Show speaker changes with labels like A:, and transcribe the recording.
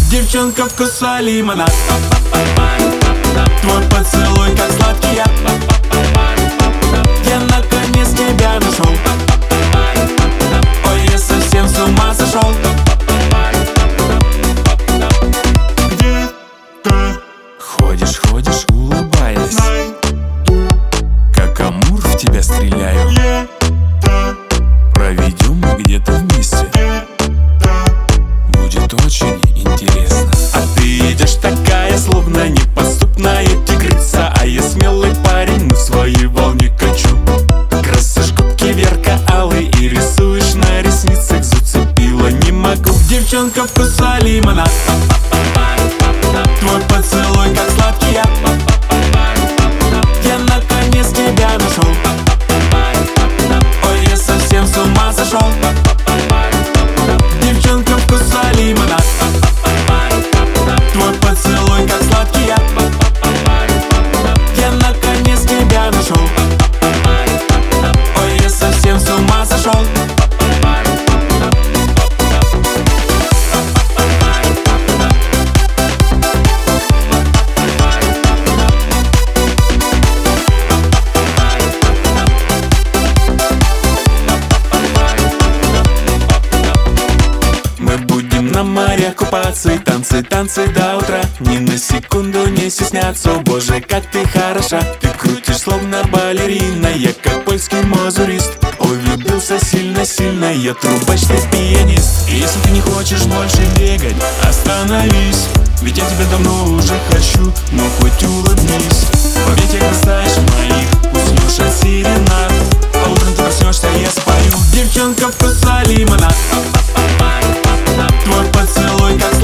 A: Девчонка вкуса лимонад, твой поцелуй как сладкий яд. Я наконец тебя нашел, ой, я совсем с ума сошел.
B: Где-то
A: Ходишь, ходишь, улыбаясь, как амур в тебя стреляю.
B: лето,
A: Проведем мы где-то вместе, будет очень интересно. А ты идешь такая, словно непоступная тигрица, а я смелый парень, на своей волне качу. Красишь губки ярко-алые и рисуешь на ресницах, зацепила не могу. Девчонка вкуса лимонад, твой поцелуй как сладкий яд. Я наконец тебя нашел, ой, я совсем с ума сошел. Девчонка вкуса лимонад, твой поцелуй как сладкий яд. Я наконец тебя нашел, ой, я совсем с ума сошел. Мы будем на море купаться и танцы, танцы до утра. Ни на секунду не стесняться, о боже, как ты хороша. Ты крутишь словно балерина, я как польский мазурист. Ой, влюбился сильно-сильно, я трубач, ты пианист. И если ты не хочешь больше бегать, остановись, ведь я тебя давно уже хочу, но хоть улыбнись. В объятиях растаешь моих, уснешь от серенад, а утром ты проснешься, я спою. Девчонка вкуса лимонад, твой поцелуй как